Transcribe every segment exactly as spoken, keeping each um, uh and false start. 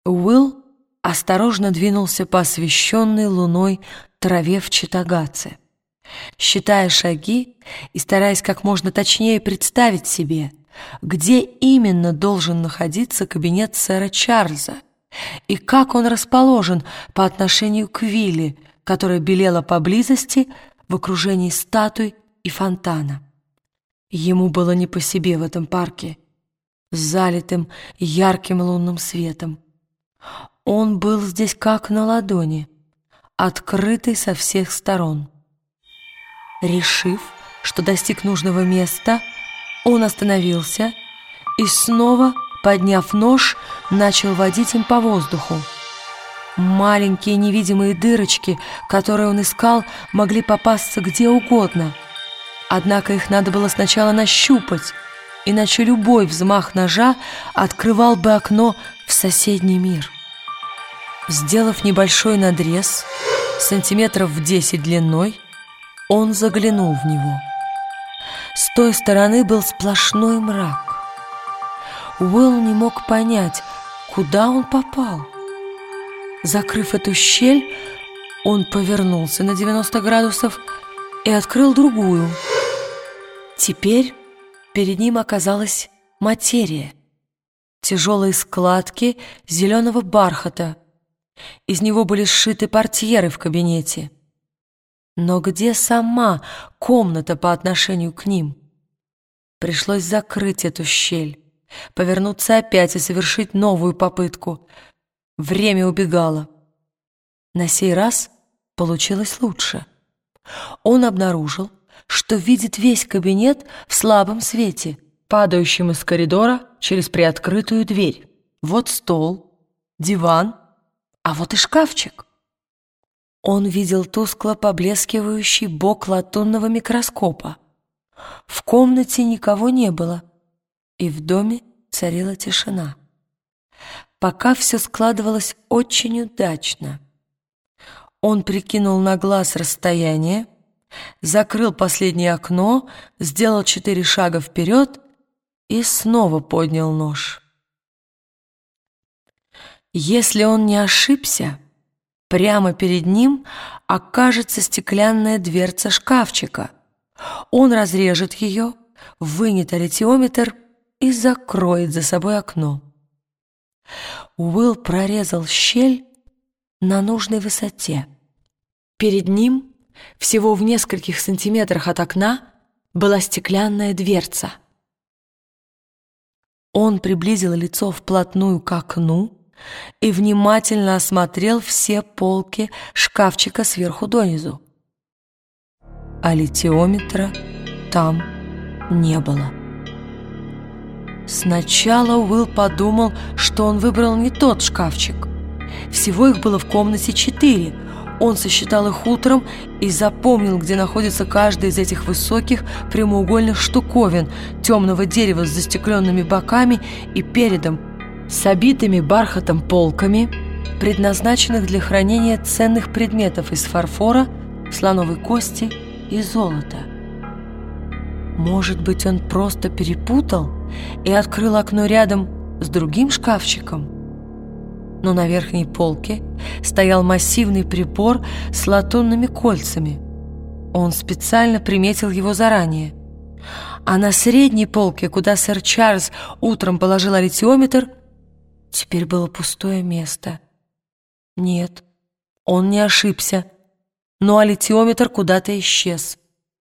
Уилл осторожно двинулся по освещенной луной траве в Читагаце, считая шаги и стараясь как можно точнее представить себе, где именно должен находиться кабинет сэра Чарльза и как он расположен по отношению к вилле, которая белела поблизости в окружении статуй и фонтана. Ему было не по себе в этом парке, с залитым ярким лунным светом. Он был здесь как на ладони, открытый со всех сторон. Решив, что достиг нужного места, он остановился и снова, подняв нож, начал водить им по воздуху. Маленькие невидимые дырочки, которые он искал, могли попасться где угодно. Однако их надо было сначала нащупать, иначе любой взмах ножа открывал бы окно в соседний мир. Сделав небольшой надрез, сантиметров в десять длиной, он заглянул в него. С той стороны был сплошной мрак. Уилл не мог понять, куда он попал. Закрыв эту щель, он повернулся на девяносто градусов и открыл другую. Теперь перед ним оказалась материя. Тяжелые складки зеленого бархата. Из него были сшиты портьеры в кабинете. Но где сама комната по отношению к ним? Пришлось закрыть эту щель, повернуться опять и совершить новую попытку. Время убегало. На сей раз получилось лучше. Он обнаружил, что видит весь кабинет в слабом свете, падающем из коридора через приоткрытую дверь. Вот стол, диван, а вот и шкафчик. Он видел тускло поблескивающий бок латунного микроскопа. В комнате никого не было, и в доме царила тишина. Пока все складывалось очень удачно. Он прикинул на глаз расстояние, закрыл последнее окно, сделал четыре шага вперед и снова поднял нож. Если он не ошибся, прямо перед ним окажется стеклянная дверца шкафчика. Он разрежет ее, вынет аритиометр и закроет за собой окно. Уилл прорезал щель на нужной высоте. Перед ним, всего в нескольких сантиметрах от окна, была стеклянная дверца. Он приблизил лицо вплотную к окну и внимательно осмотрел все полки шкафчика сверху донизу. А литиометра там не было. Сначала Уилл подумал, что он выбрал не тот шкафчик. Всего их было в комнате четыре. Он сосчитал их утром и запомнил, где находится каждая из этих высоких прямоугольных штуковин темного дерева с застекленными боками и передом, с обитыми бархатом полками, предназначенных для хранения ценных предметов из фарфора, слоновой кости и золота. Может быть, он просто перепутал и открыл окно рядом с другим шкафчиком? Но на верхней полке стоял массивный прибор с латунными кольцами. Он специально приметил его заранее. А на средней полке, куда сэр Чарльз утром положил аритиометр, теперь было пустое место. Нет, он не ошибся, но аритиометр куда-то исчез.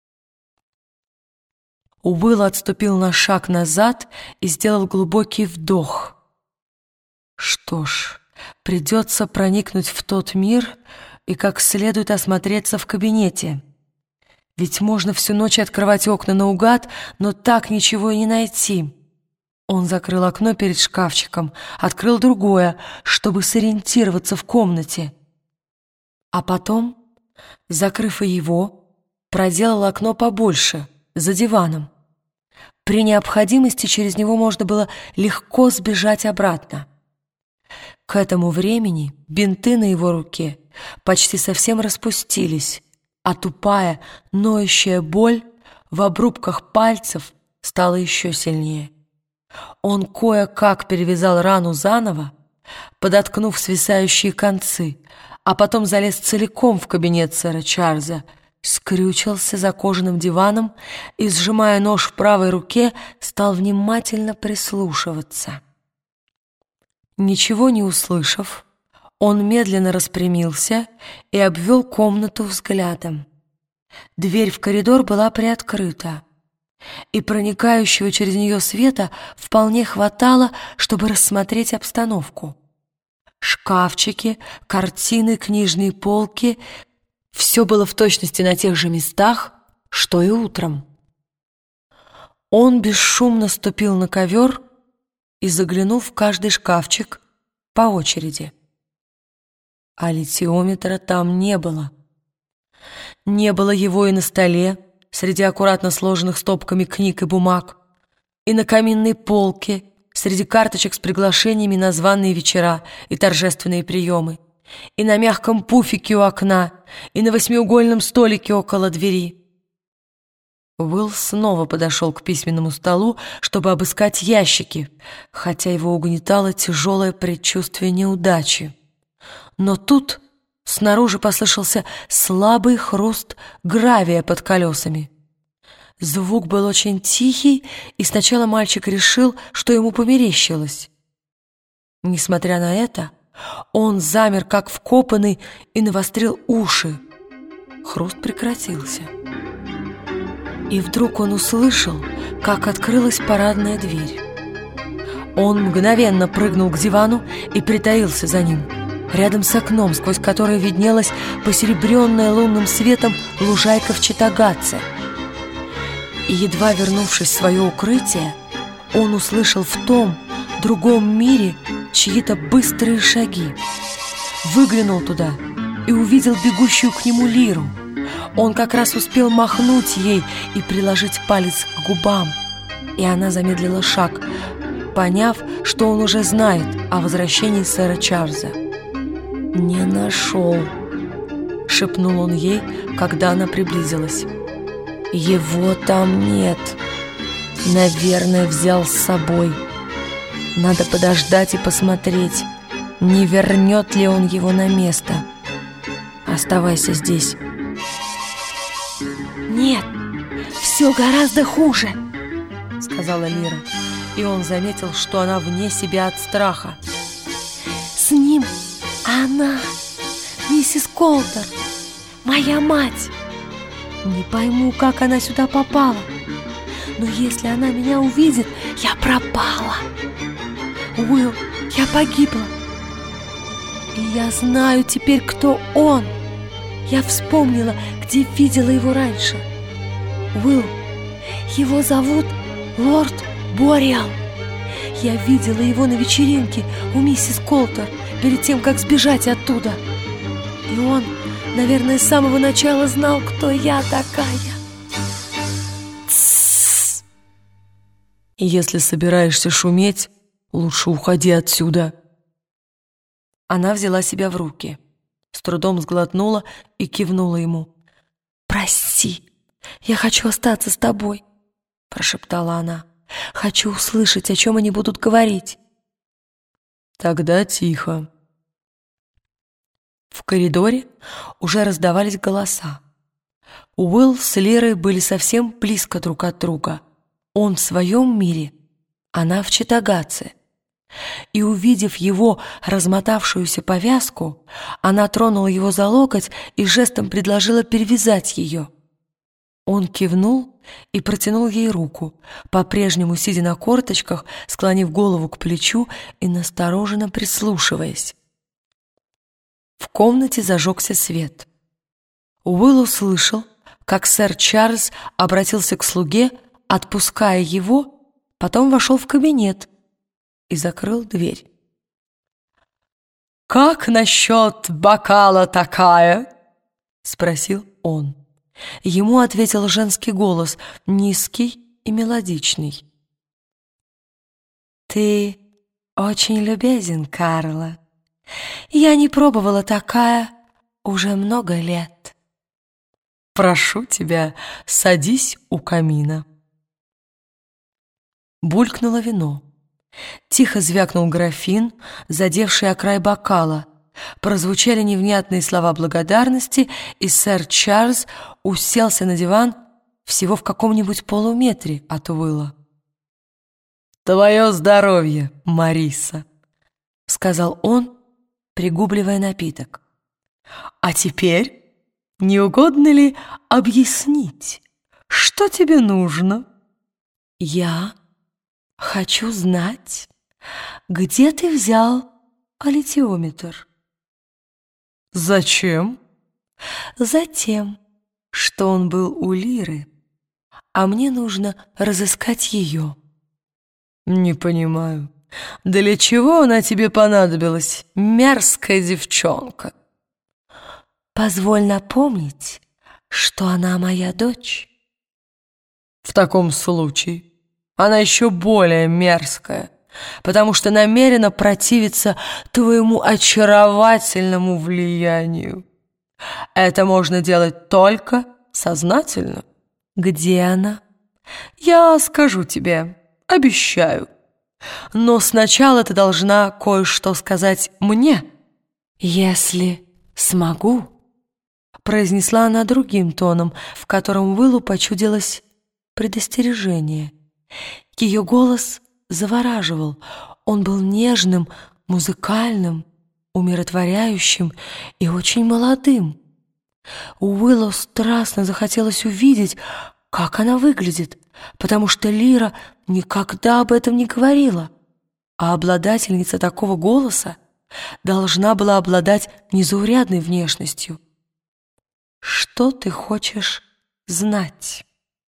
Уилл отступил на шаг назад и сделал глубокий вдох. Что ж, придется проникнуть в тот мир и как следует осмотреться в кабинете. Ведь можно всю ночь открывать окна наугад, но так ничего и не найти. Он закрыл окно перед шкафчиком, открыл другое, чтобы сориентироваться в комнате. А потом, закрыв и его, проделал окно побольше, за диваном. При необходимости через него можно было легко сбежать обратно. К этому времени бинты на его руке почти совсем распустились, а тупая, ноющая боль в обрубках пальцев стала еще сильнее. Он кое-как перевязал рану заново, подоткнув свисающие концы, а потом залез целиком в кабинет сэра Чарльза, скрючился за кожаным диваном и, сжимая нож в правой руке, стал внимательно прислушиваться. Ничего не услышав, он медленно распрямился и обвел комнату взглядом. Дверь в коридор была приоткрыта, и проникающего через нее света вполне хватало, чтобы рассмотреть обстановку. Шкафчики, картины, книжные полки — все было в точности на тех же местах, что и утром. Он бесшумно ступил на ковер и заглянул в каждый шкафчик по очереди. А литиометра там не было. Не было его и на столе, среди аккуратно сложенных стопками книг и бумаг, и на каминной полке, среди карточек с приглашениями на званые вечера и торжественные приемы, и на мягком пуфике у окна, и на восьмиугольном столике около двери. Уилл снова подошел к письменному столу, чтобы обыскать ящики, хотя его угнетало тяжелое предчувствие неудачи. Но тут снаружи послышался слабый хруст гравия под колесами. Звук был очень тихий, и сначала мальчик решил, что ему померещилось. Несмотря на это, он замер, как вкопанный, и навострил уши. Хруст прекратился. И вдруг он услышал, как открылась парадная дверь. Он мгновенно прыгнул к дивану и притаился за ним, рядом с окном, сквозь которое виднелась посеребренная лунным светом лужайка в Читагатсе. И, едва вернувшись в свое укрытие, он услышал в том, другом мире чьи-то быстрые шаги. Выглянул туда и увидел бегущую к нему Лиру. Он как раз успел махнуть ей и приложить палец к губам, и она замедлила шаг, поняв, что он уже знает о возвращении сэра Чарльза. «Не нашел», — шепнул он ей, когда она приблизилась. «Его там нет. Наверное, взял с собой. Надо подождать и посмотреть, не вернет ли он его на место. Оставайся здесь». «Нет, все гораздо хуже», — сказала Лира, и он заметил, что она вне себя от страха. «С ним она, миссис Колтер, моя мать. Не пойму, как она сюда попала, но если она меня увидит, я пропала. Уилл, я погибла. И я знаю теперь, кто он. Я вспомнила, где видела его раньше. Уилл, его зовут лорд Бориал. Я видела его на вечеринке у миссис Колтер перед тем, как сбежать оттуда. И он, наверное, с самого начала знал, кто я такая. Тссс. Если собираешься шуметь, лучше уходи отсюда. Она взяла себя в руки, с трудом сглотнула и кивнула ему. «Прости, я хочу остаться с тобой», — прошептала она. «Хочу услышать, о чем они будут говорить». «Тогда тихо». В коридоре уже раздавались голоса. Уилл с Лирой были совсем близко друг от друга. Он в своем мире, она в Читагатсе. И, увидев его размотавшуюся повязку, она тронула его за локоть и жестом предложила перевязать ее. Он кивнул и протянул ей руку, по-прежнему сидя на корточках, склонив голову к плечу и настороженно прислушиваясь. В комнате зажегся свет. Уилл услышал, как сэр Чарльз обратился к слуге, отпуская его, потом вошел в кабинет и закрыл дверь. «Как насчет бокала такая?» — спросил он. Ему ответил женский голос, низкий и мелодичный. «Ты очень любезен, Карло. Я не пробовала такая уже много лет. Прошу тебя, садись у камина». Булькнуло вино. Тихо звякнул графин, задевший о край бокала. Прозвучали невнятные слова благодарности, и сэр Чарльз уселся на диван всего в каком-нибудь полуметре от Уилла. «Твое здоровье, Мариса», — сказал он, пригубливая напиток. «А теперь не угодно ли объяснить, что тебе нужно?» «Я хочу знать, где ты взял аллитиометр». «Зачем?» «Затем, что он был у Лиры, а мне нужно разыскать ее». «Не понимаю, для чего она тебе понадобилась, мерзкая девчонка?» «Позволь напомнить, что она моя дочь». «В таком случае она еще более мерзкая, потому что намерена противиться твоему очаровательному влиянию. Это можно делать только сознательно». «Где она?» «Я скажу тебе, обещаю. Но сначала ты должна кое-что сказать мне». «Если смогу», — произнесла она другим тоном, в котором Уиллу почудилось предостережение. Ее голос завораживал. Он был нежным, музыкальным, умиротворяющим и очень молодым. Уиллу страстно захотелось увидеть, как она выглядит, потому что Лира никогда об этом не говорила, а обладательница такого голоса должна была обладать незаурядной внешностью. «Что ты хочешь знать?»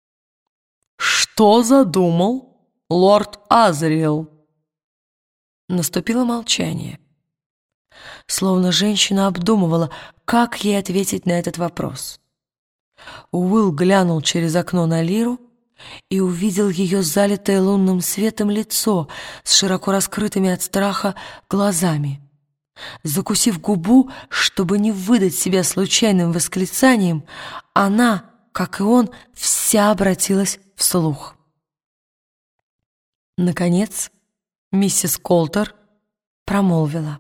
«Что задумал лорд Азриэл?» Наступило молчание. Словно женщина обдумывала, как ей ответить на этот вопрос. Уилл глянул через окно на Лиру и увидел ее залитое лунным светом лицо с широко раскрытыми от страха глазами. Закусив губу, чтобы не выдать себя случайным восклицанием, она, как и он, вся обратилась вслух. Наконец, миссис Колтер промолвила: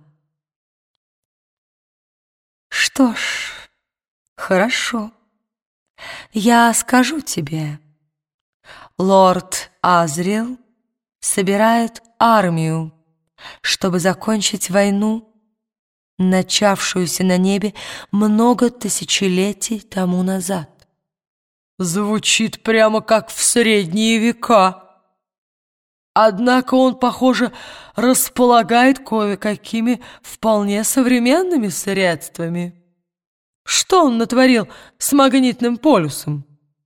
«Что ж, хорошо. Я скажу тебе. Лорд Азриэл собирает армию, чтобы закончить войну, начавшуюся на небе много тысячелетий тому назад». «Звучит прямо как в средние века. Однако он, похоже, располагает кое-какими вполне современными средствами. Что он натворил с магнитным полюсом?»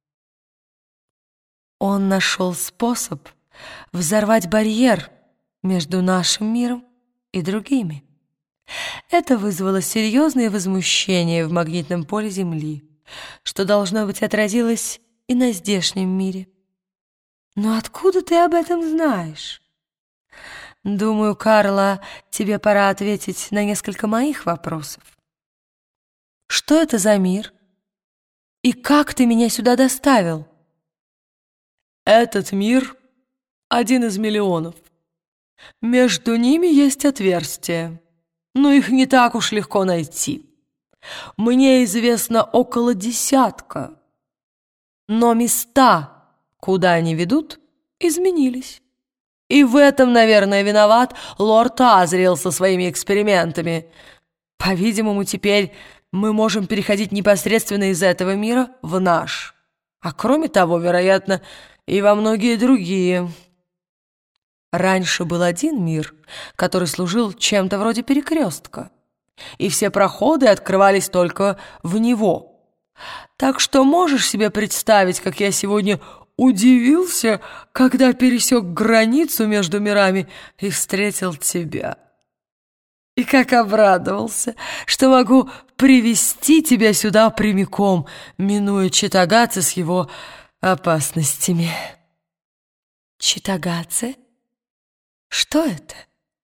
«Он нашел способ взорвать барьер между нашим миром и другими. Это вызвало серьезное возмущение в магнитном поле Земли, что, должно быть, отразилось и на здешнем мире. Но откуда ты об этом знаешь? Думаю, Карла, тебе пора ответить на несколько моих вопросов. Что это за мир? И как ты меня сюда доставил?» «Этот мир — один из миллионов. Между ними есть отверстия, но их не так уж легко найти. Мне известно около десятка, но места, куда они ведут, изменились. И в этом, наверное, виноват лорд Азриэл со своими экспериментами. По-видимому, теперь мы можем переходить непосредственно из этого мира в наш, а кроме того, вероятно, и во многие другие. Раньше был один мир, который служил чем-то вроде перекрестка, и все проходы открывались только в него. Так что можешь себе представить, как я сегодня удивился, когда пересек границу между мирами и встретил тебя. И как обрадовался, что могу привести тебя сюда прямиком, минуя Читагатце с его опасностями». «Читагатце? Что это?»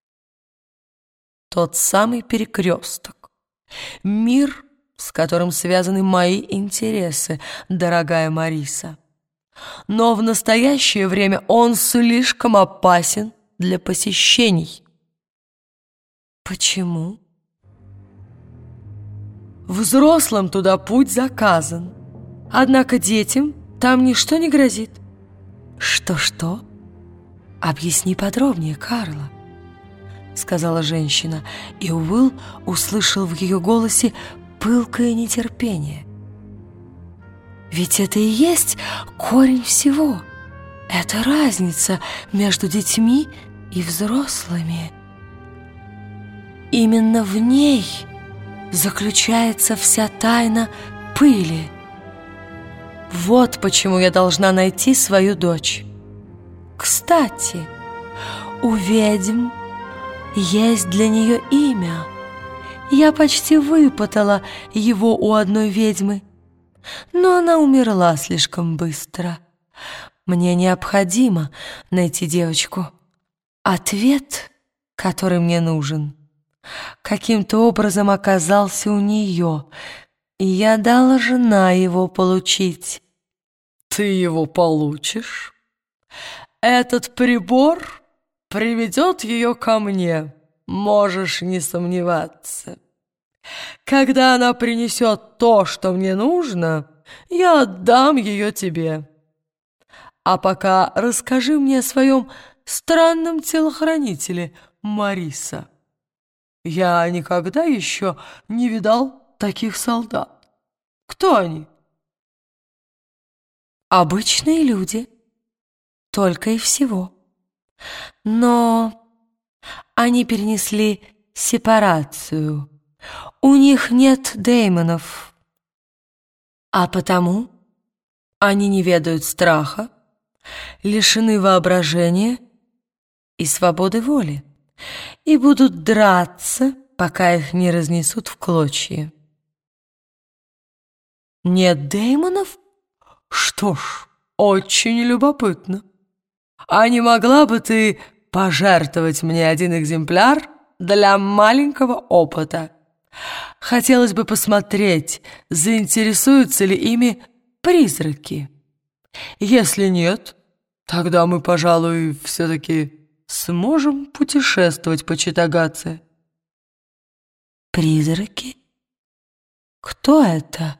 «Тот самый перекресток. Мир, с которым связаны мои интересы, дорогая Мариса. Но в настоящее время он слишком опасен для посещений». «Почему?» «Взрослым туда путь заказан, однако детям там ничто не грозит». «Что-что? Объясни подробнее, Карла», — сказала женщина, и Уилл услышал в ее голосе пылкое нетерпение. «Ведь это и есть корень всего. Это разница между детьми и взрослыми. Именно в ней заключается вся тайна пыли. Вот почему я должна найти свою дочь. Кстати, у ведьм есть для нее имя. Я почти выпытала его у одной ведьмы, но она умерла слишком быстро. Мне необходимо найти девочку. Ответ, который мне нужен, каким-то образом оказался у нее, и я должна его получить». «Ты его получишь? Этот прибор приведет ее ко мне, можешь не сомневаться. Когда она принесет то, что мне нужно, я отдам ее тебе. А пока расскажи мне о своем странном телохранителе, Мариса. Я никогда еще не видал таких солдат. Кто они?» «Обычные люди, только и всего. Но они перенесли сепарацию. У них нет демонов, а потому они не ведают страха, лишены воображения и свободы воли, и будут драться, пока их не разнесут в клочья». «Нет демонов? Что ж, очень любопытно. А не могла бы ты пожертвовать мне один экземпляр для маленького опыта? Хотелось бы посмотреть, заинтересуются ли ими призраки. Если нет, тогда мы, пожалуй, все-таки сможем путешествовать по Читагаце». «Призраки? Кто это?»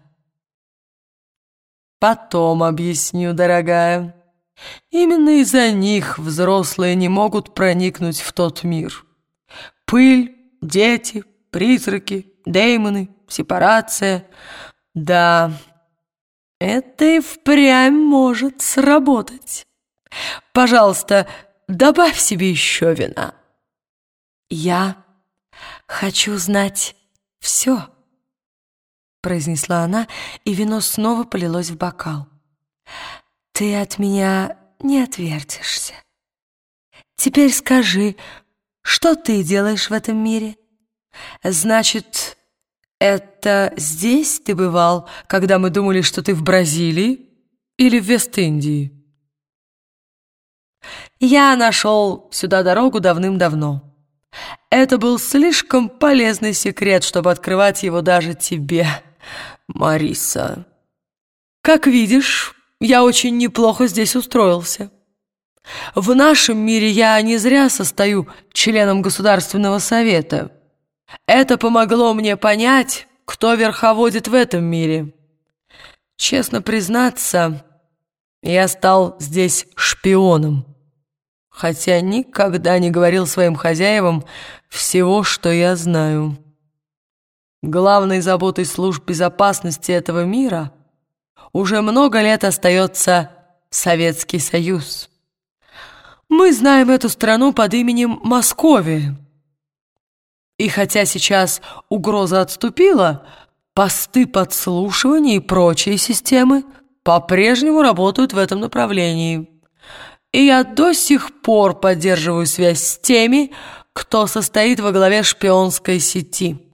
«Потом объясню, дорогая. Именно из-за них взрослые не могут проникнуть в тот мир. Пыль, дети, призраки, демоны, сепарация. Да, это и впрямь может сработать. Пожалуйста, добавь себе еще вина». «Я хочу знать все», — произнесла она, и вино снова полилось в бокал. «Ты от меня не отвертишься. Теперь скажи, что ты делаешь в этом мире? Значит, это здесь ты бывал, когда мы думали, что ты в Бразилии или в Вест-Индии?» «Я нашел сюда дорогу давным-давно. Это был слишком полезный секрет, чтобы открывать его даже тебе, Мариса. Как видишь, я очень неплохо здесь устроился. В нашем мире я не зря состою членом Государственного совета. Это помогло мне понять, кто верховодит в этом мире. Честно признаться, я стал здесь шпионом, хотя никогда не говорил своим хозяевам всего, что я знаю. Главной заботой служб безопасности этого мира уже много лет остается Советский Союз. Мы знаем эту страну под именем Московия. И хотя сейчас угроза отступила, посты подслушивания и прочие системы по-прежнему работают в этом направлении. И я до сих пор поддерживаю связь с теми, кто состоит во главе шпионской сети.